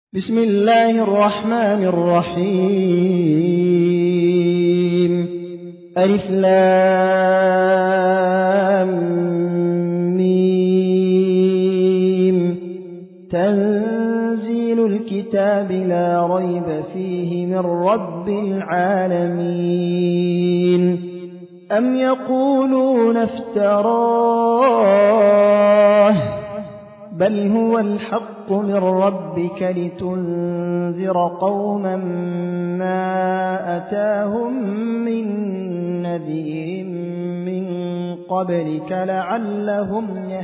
بسم الله الرحمن الرحيم ألف لام ميم تنزيل الكتاب لا ريب فيه من رب العالمين أم يقولون افتراه بل هو الحق من ربك لتنذر قوما ما أتاهم من نذير من قبلك لعلهم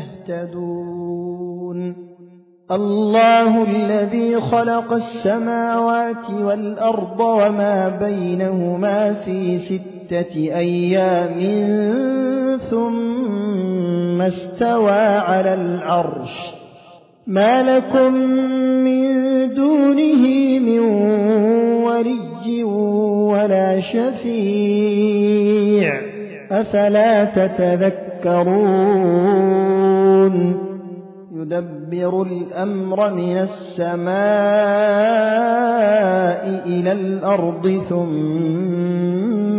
يهتدون الله الذي خلق السماوات والأرض وما بينهما في 6 أيام ثم استوى على العرش ما لكم من دونه من ولي ولا شفيع أفلا تتذكرون يدبر الأمر من السماء إلى الأرض ثم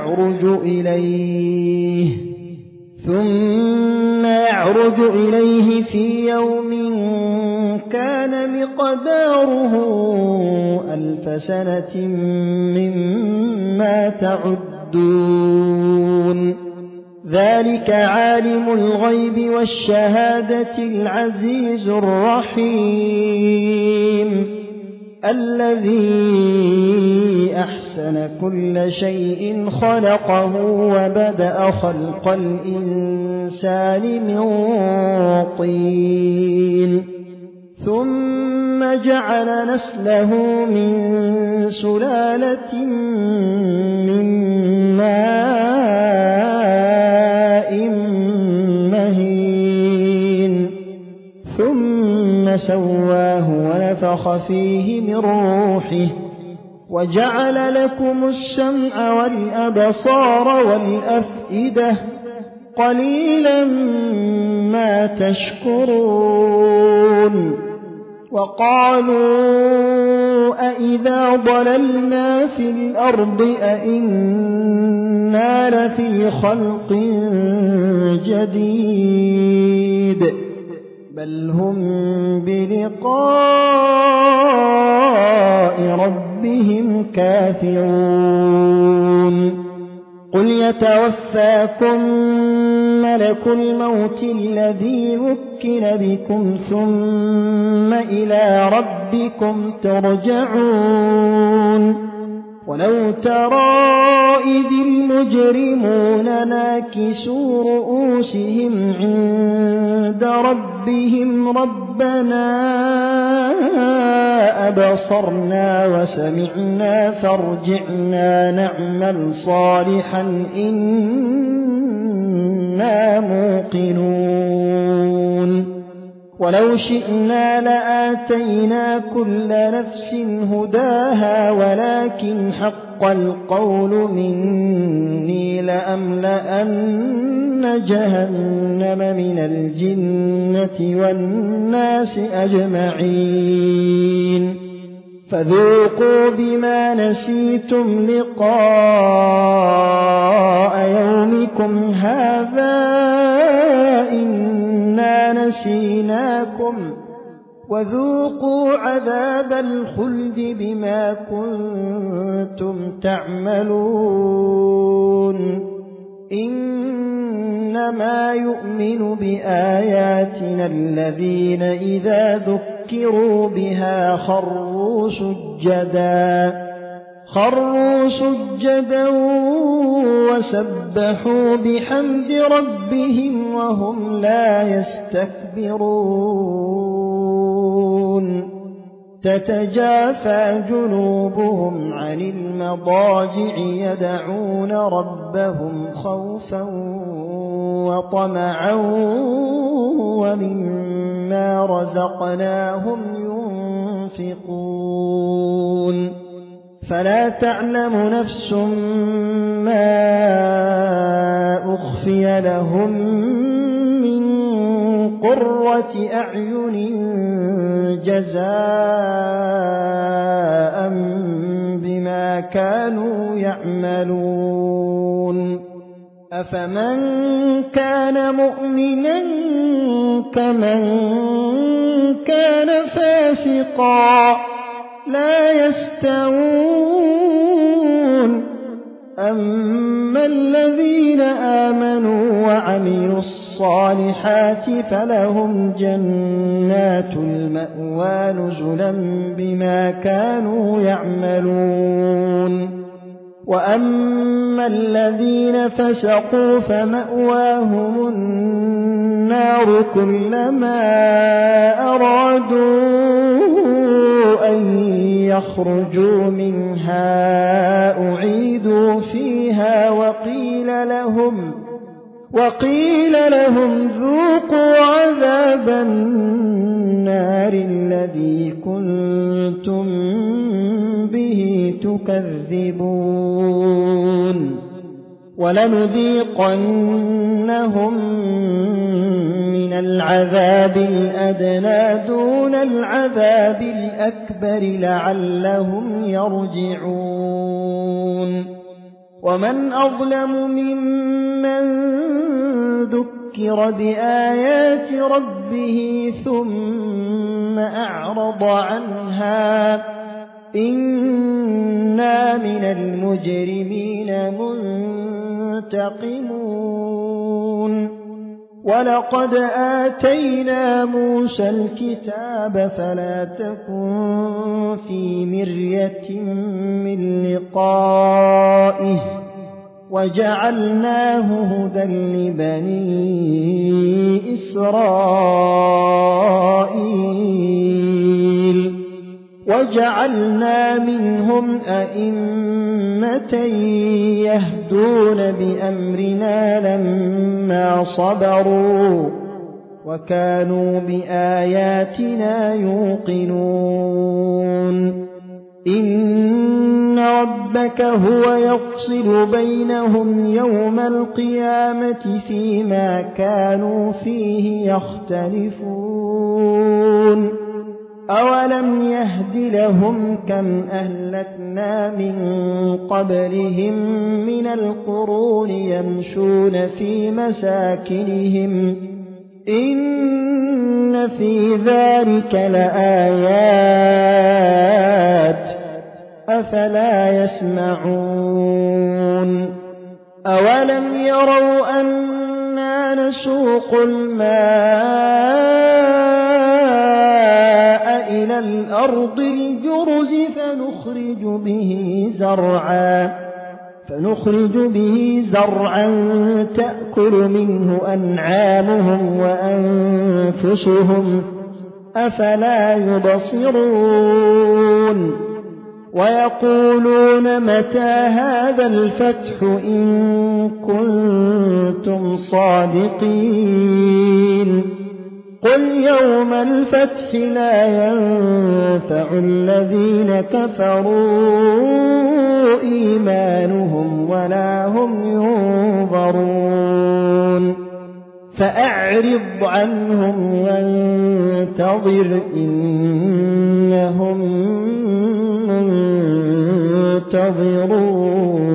يعرج إليه في يوم كان مقداره 1000 سنة مما تعدون ذلك عالم الغيب والشهادة العزيز الرحيم الذي أحسن كل شيء خلقه وبدأ خلق الإنسان من طين ثم جعل نسله من سلالة من ماء مهين ثم سواه ونفخ فيه من روحه وجعل لكم السمع والأبصار والأفئدة قليلا ما تشكرون وقالوا أإذا ضللنا في الأرض أإنا لفي خلق جديد بل هم بلقاء ربهم كافرون قل يتوفاكم ملك الموت الذي وكل بكم ثم إلى ربكم ترجعون ولو ترى إذ المجرمون ناكسوا رؤوسهم عند ربهم ربنا أبصرنا وسمعنا فارجعنا نعمل صالحا إنا موقنون ولو شئنا لآتينا كل نفس هداها ولكن حق القول مني لأملأن جهنم من الجنة والناس أجمعين فذوقوا بما نسيتم لقاء يومكم هذا إنا نسيناكم وذوقوا عذاب الخلد بما كنتم تعملون إنما يؤمن بآياتنا الذين إذا ذكروا بها خروا سجدا وسبحوا بحمد ربهم وهم لا يستكبرون تتجافى جنوبهم عن المضاجع يدعون ربهم خوفا وطمعا ومما رزقناهم ينفقون فلا تعلم نفس ما أخفي لهم من قرة أعين جزاء بما كانوا يعملون أفمن كان مؤمنا كمن كان فاسقا لا يستوون أما الذين آمنوا وعملوا الصالحات فلهم جنات المأوى نزلا بما كانوا يعملون وأما الذين فسقوا فمأواهم النار كلما أرادوا أن يخرجوا منها أعيدوا فيها وقيل لهم ذوقوا عذاب النار الذي كنتم به تكذبون ولنذيقنهم من العذاب الأدنى دون العذاب الأكبر لعلهم يرجعون ومن أظلم ممن ذكر بآيات ربه ثم أعرض عنها إنا من المجرمين منتقمون ولقد آتينا موسى الكتاب فلا تكن في مرية من لقائه وجعلناه هدى لبني إسرائيل وجعلنا منهم أئمة يهدون بأمرنا لما صبروا وكانوا بآياتنا يوقنون إن ربك هو يفصل بينهم يوم القيامة فيما كانوا فيه يختلفون أولم يهد لهم كم أهلكنا من قبلهم من القرون يمشون في مساكنهم إن في ذلك لآيات أفلا يسمعون أولم يروا أنا نسوق الماء إلى الأرض الجرز فنخرج به زرعا تأكل منه أنعامهم وأنفسهم أفلا يبصرون ويقولون متى هذا الفتح إن كنتم صادقين قل يوم الفتح لا ينفع الذين كفروا إيمانهم ولا هم ينظرون فأعرض عنهم وانتظر إنهم منتظرون